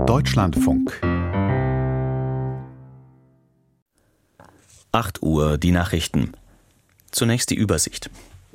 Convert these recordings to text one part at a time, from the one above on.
Deutschlandfunk. 8 Uhr, die Nachrichten. Zunächst die Übersicht.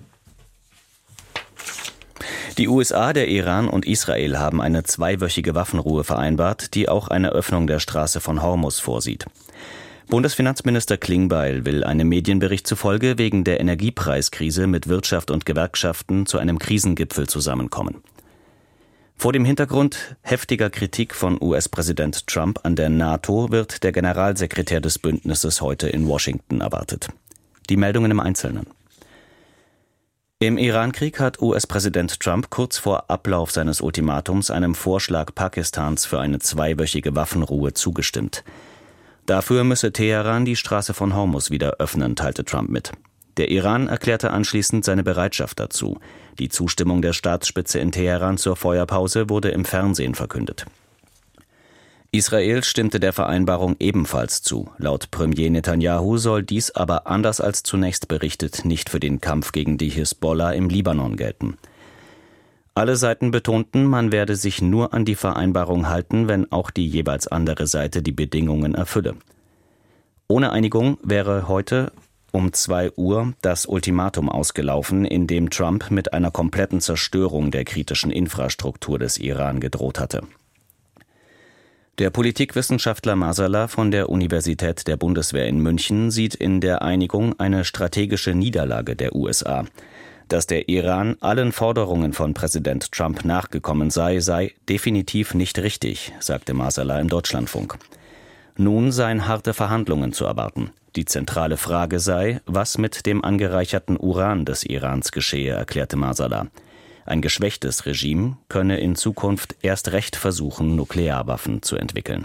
Die USA, der Iran und Israel haben eine 2-wöchige Waffenruhe vereinbart, die auch eine Öffnung der Straße von Hormuz vorsieht. Bundesfinanzminister Klingbeil will einem Medienbericht zufolge wegen der Energiepreiskrise mit Wirtschaft und Gewerkschaften zu einem Krisengipfel zusammenkommen. Vor dem Hintergrund heftiger Kritik von US-Präsident Trump an der NATO wird der Generalsekretär des Bündnisses heute in Washington erwartet. Die Meldungen im Einzelnen. Im Iran-Krieg hat US-Präsident Trump kurz vor Ablauf seines Ultimatums einem Vorschlag Pakistans für eine 2-wöchige Waffenruhe zugestimmt. Dafür müsse Teheran die Straße von Hormuz wieder öffnen, teilte Trump mit. Der Iran erklärte anschließend seine Bereitschaft dazu. Die Zustimmung der Staatsspitze in Teheran zur Feuerpause wurde im Fernsehen verkündet. Israel stimmte der Vereinbarung ebenfalls zu. Laut Premier Netanyahu soll dies aber anders als zunächst berichtet nicht für den Kampf gegen die Hisbollah im Libanon gelten. Alle Seiten betonten, man werde sich nur an die Vereinbarung halten, wenn auch die jeweils andere Seite die Bedingungen erfülle. Ohne Einigung wäre heute um 2 Uhr das Ultimatum ausgelaufen, in dem Trump mit einer kompletten Zerstörung der kritischen Infrastruktur des Iran gedroht hatte. Der Politikwissenschaftler Masala von der Universität der Bundeswehr in München sieht in der Einigung eine strategische Niederlage der USA. Dass der Iran allen Forderungen von Präsident Trump nachgekommen sei definitiv nicht richtig, sagte Masala im Deutschlandfunk. Nun seien harte Verhandlungen zu erwarten. Die zentrale Frage sei, was mit dem angereicherten Uran des Irans geschehe, erklärte Masala. Ein geschwächtes Regime könne in Zukunft erst recht versuchen, Nuklearwaffen zu entwickeln.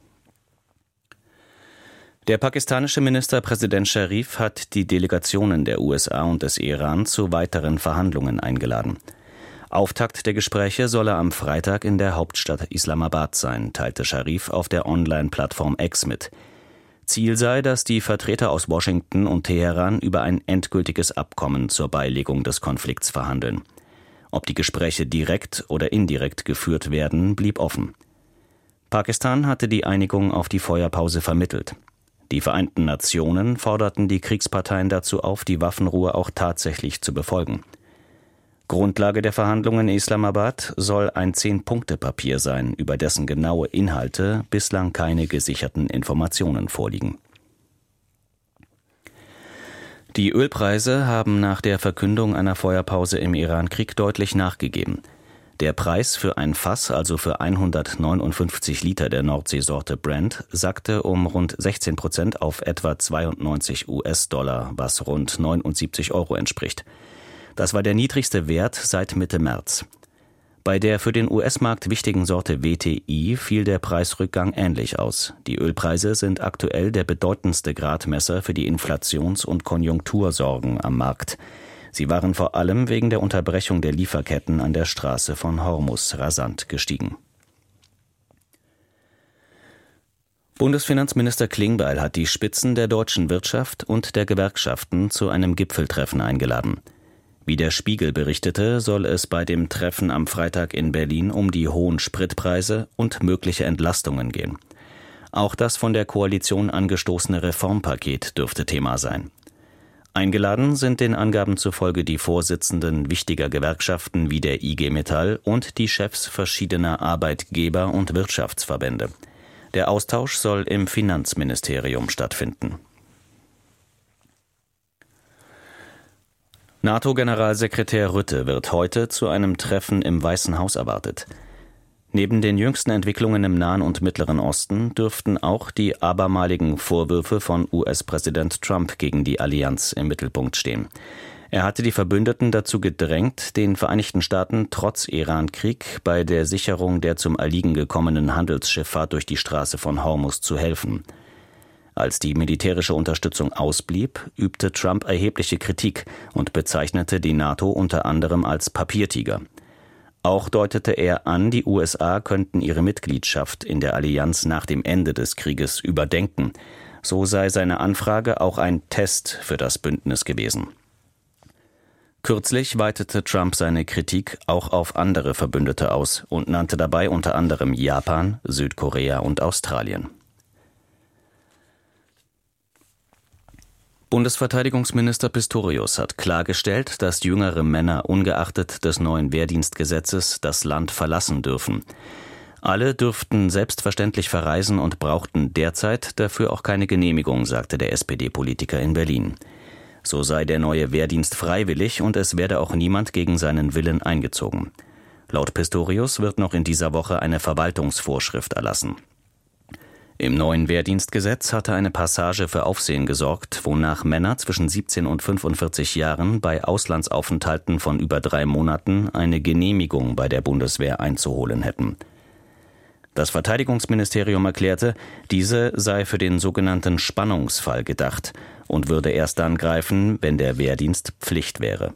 Der pakistanische Ministerpräsident Sharif hat die Delegationen der USA und des Iran zu weiteren Verhandlungen eingeladen. Auftakt der Gespräche solle am Freitag in der Hauptstadt Islamabad sein, teilte Sharif auf der Online-Plattform X mit. Ziel sei, dass die Vertreter aus Washington und Teheran über ein endgültiges Abkommen zur Beilegung des Konflikts verhandeln. Ob die Gespräche direkt oder indirekt geführt werden, blieb offen. Pakistan hatte die Einigung auf die Feuerpause vermittelt. Die Vereinten Nationen forderten die Kriegsparteien dazu auf, die Waffenruhe auch tatsächlich zu befolgen. Grundlage der Verhandlungen in Islamabad soll ein 10-Punkte-Papier sein, über dessen genaue Inhalte bislang keine gesicherten Informationen vorliegen. Die Ölpreise haben nach der Verkündung einer Feuerpause im Iran-Krieg deutlich nachgegeben. Der Preis für ein Fass, also für 159 Liter der Nordseesorte Brent, sackte um rund 16% auf etwa 92 US-Dollar, was rund 79 Euro entspricht. Das war der niedrigste Wert seit Mitte März. Bei der für den US-Markt wichtigen Sorte WTI fiel der Preisrückgang ähnlich aus. Die Ölpreise sind aktuell der bedeutendste Gradmesser für die Inflations- und Konjunktursorgen am Markt. Sie waren vor allem wegen der Unterbrechung der Lieferketten an der Straße von Hormuz rasant gestiegen. Bundesfinanzminister Klingbeil hat die Spitzen der deutschen Wirtschaft und der Gewerkschaften zu einem Gipfeltreffen eingeladen. Wie der Spiegel berichtete, soll es bei dem Treffen am Freitag in Berlin um die hohen Spritpreise und mögliche Entlastungen gehen. Auch das von der Koalition angestoßene Reformpaket dürfte Thema sein. Eingeladen sind den Angaben zufolge die Vorsitzenden wichtiger Gewerkschaften wie der IG Metall und die Chefs verschiedener Arbeitgeber- und Wirtschaftsverbände. Der Austausch soll im Finanzministerium stattfinden. NATO-Generalsekretär Rutte wird heute zu einem Treffen im Weißen Haus erwartet. Neben den jüngsten Entwicklungen im Nahen und Mittleren Osten dürften auch die abermaligen Vorwürfe von US-Präsident Trump gegen die Allianz im Mittelpunkt stehen. Er hatte die Verbündeten dazu gedrängt, den Vereinigten Staaten trotz Iran-Krieg bei der Sicherung der zum Erliegen gekommenen Handelsschifffahrt durch die Straße von Hormuz zu helfen. Als die militärische Unterstützung ausblieb, übte Trump erhebliche Kritik und bezeichnete die NATO unter anderem als Papiertiger. Auch deutete er an, die USA könnten ihre Mitgliedschaft in der Allianz nach dem Ende des Krieges überdenken. So sei seine Anfrage auch ein Test für das Bündnis gewesen. Kürzlich weitete Trump seine Kritik auch auf andere Verbündete aus und nannte dabei unter anderem Japan, Südkorea und Australien. Bundesverteidigungsminister Pistorius hat klargestellt, dass jüngere Männer ungeachtet des neuen Wehrdienstgesetzes das Land verlassen dürfen. Alle dürften selbstverständlich verreisen und brauchten derzeit dafür auch keine Genehmigung, sagte der SPD-Politiker in Berlin. So sei der neue Wehrdienst freiwillig und es werde auch niemand gegen seinen Willen eingezogen. Laut Pistorius wird noch in dieser Woche eine Verwaltungsvorschrift erlassen. Im neuen Wehrdienstgesetz hatte eine Passage für Aufsehen gesorgt, wonach Männer zwischen 17 und 45 Jahren bei Auslandsaufenthalten von über 3 Monaten eine Genehmigung bei der Bundeswehr einzuholen hätten. Das Verteidigungsministerium erklärte, diese sei für den sogenannten Spannungsfall gedacht und würde erst dann greifen, wenn der Wehrdienst Pflicht wäre.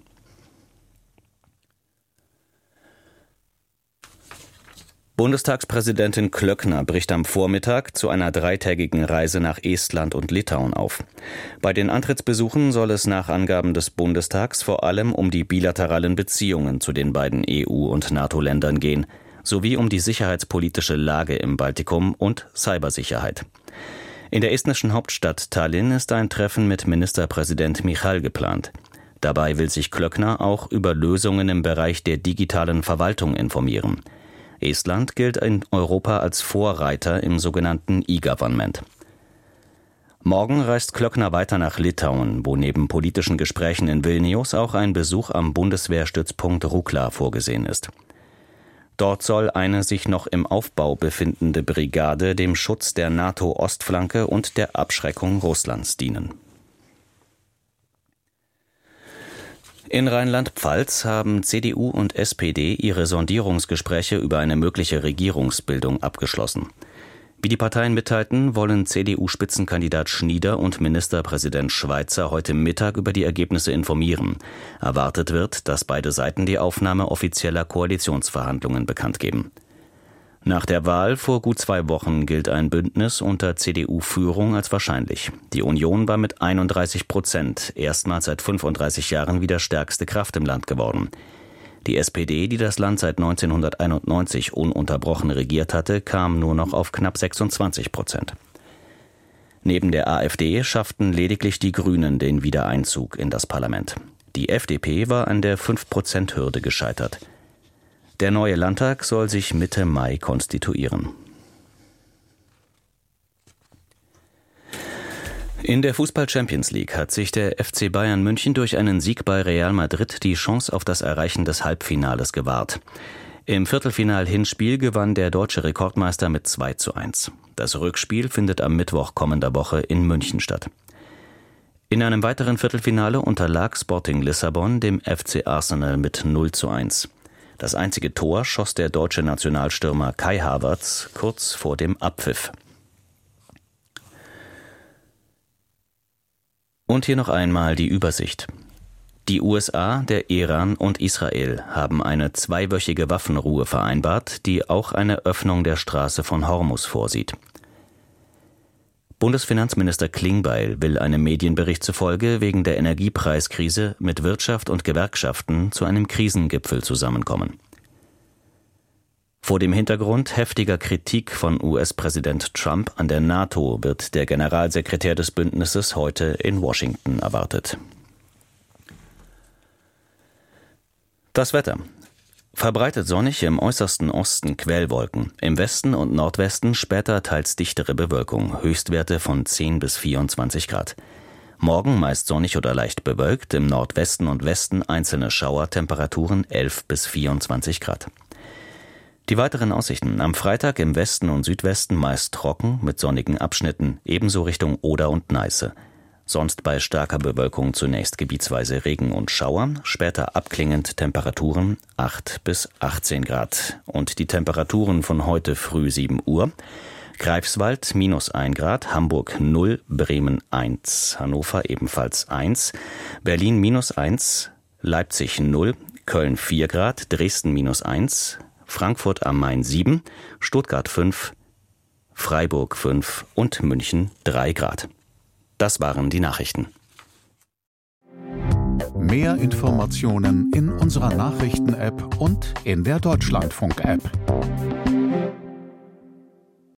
Bundestagspräsidentin Klöckner bricht am Vormittag zu einer 3-tägigen Reise nach Estland und Litauen auf. Bei den Antrittsbesuchen soll es nach Angaben des Bundestags vor allem um die bilateralen Beziehungen zu den beiden EU- und NATO-Ländern gehen, sowie um die sicherheitspolitische Lage im Baltikum und Cybersicherheit. In der estnischen Hauptstadt Tallinn ist ein Treffen mit Ministerpräsident Michal geplant. Dabei will sich Klöckner auch über Lösungen im Bereich der digitalen Verwaltung informieren. Estland gilt in Europa als Vorreiter im sogenannten E-Government. Morgen reist Klöckner weiter nach Litauen, wo neben politischen Gesprächen in Vilnius auch ein Besuch am Bundeswehrstützpunkt Rukla vorgesehen ist. Dort soll eine sich noch im Aufbau befindende Brigade dem Schutz der NATO-Ostflanke und der Abschreckung Russlands dienen. In Rheinland-Pfalz haben CDU und SPD ihre Sondierungsgespräche über eine mögliche Regierungsbildung abgeschlossen. Wie die Parteien mitteilten, wollen CDU-Spitzenkandidat Schnieder und Ministerpräsident Schweizer heute Mittag über die Ergebnisse informieren. Erwartet wird, dass beide Seiten die Aufnahme offizieller Koalitionsverhandlungen bekannt geben. Nach der Wahl vor gut 2 Wochen gilt ein Bündnis unter CDU-Führung als wahrscheinlich. Die Union war mit 31% erstmals seit 35 Jahren wieder stärkste Kraft im Land geworden. Die SPD, die das Land seit 1991 ununterbrochen regiert hatte, kam nur noch auf knapp 26%. Neben der AfD schafften lediglich die Grünen den Wiedereinzug in das Parlament. Die FDP war an der 5%-Hürde gescheitert. Der neue Landtag soll sich Mitte Mai konstituieren. In der Fußball-Champions League hat sich der FC Bayern München durch einen Sieg bei Real Madrid die Chance auf das Erreichen des Halbfinales gewahrt. Im Viertelfinal-Hinspiel gewann der deutsche Rekordmeister mit 2:1. Das Rückspiel findet am Mittwoch kommender Woche in München statt. In einem weiteren Viertelfinale unterlag Sporting Lissabon dem FC Arsenal mit 0:1. Das einzige Tor schoss der deutsche Nationalstürmer Kai Havertz kurz vor dem Abpfiff. Und hier noch einmal die Übersicht. Die USA, der Iran und Israel haben eine 2-wöchige Waffenruhe vereinbart, die auch eine Öffnung der Straße von Hormuz vorsieht. Bundesfinanzminister Klingbeil will einem Medienbericht zufolge wegen der Energiepreiskrise mit Wirtschaft und Gewerkschaften zu einem Krisengipfel zusammenkommen. Vor dem Hintergrund heftiger Kritik von US-Präsident Trump an der NATO wird der Generalsekretär des Bündnisses heute in Washington erwartet. Das Wetter. Verbreitet sonnig, im äußersten Osten Quellwolken, im Westen und Nordwesten später teils dichtere Bewölkung, Höchstwerte von 10 bis 24 Grad. Morgen meist sonnig oder leicht bewölkt, im Nordwesten und Westen einzelne Schauer, Temperaturen 11 bis 24 Grad. Die weiteren Aussichten: am Freitag im Westen und Südwesten meist trocken mit sonnigen Abschnitten, ebenso Richtung Oder und Neiße. Sonst bei starker Bewölkung zunächst gebietsweise Regen und Schauer, später abklingend Temperaturen 8 bis 18 Grad. Und die Temperaturen von heute früh 7 Uhr. Greifswald -1 Grad, Hamburg 0, Bremen 1, Hannover ebenfalls 1, Berlin -1, Leipzig 0, Köln 4 Grad, Dresden -1, Frankfurt am Main 7, Stuttgart 5, Freiburg 5 und München 3 Grad. Das waren die Nachrichten. Mehr Informationen in unserer Nachrichten-App und in der Deutschlandfunk-App.